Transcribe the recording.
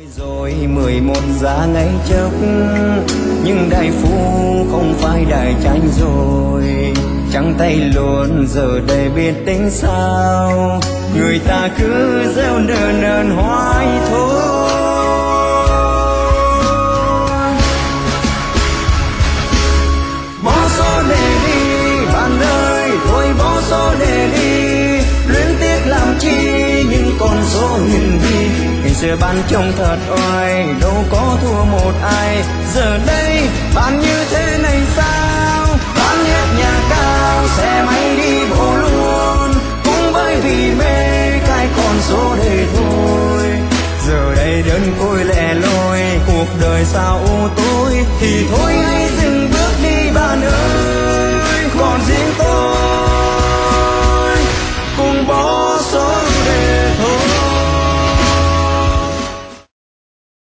Rồi 11 giá ngày chốc, nhưng đại phu không phải đại tranh rồi. Trắng tay luôn giờ đây biết tính sao, người ta cứ gieo nơn hoài thôi. Bỏ số để đi bạn ơi, thôi bỏ số để đi. Luyến tiếc làm chi những con số hiền vi. Ngày xưa bạn trông thật oai, đâu có thua một ai. Giờ đây bạn như thế này sao? Bán hết nhà cao, xe máy đi bộ luôn, cũng bởi vì mê cái con số để thôi. Giờ đây đơn côi lẻ loi, cuộc đời sao u tối. Thì thôi hãy dừng bước đi bạn ơi, còn riêng tôi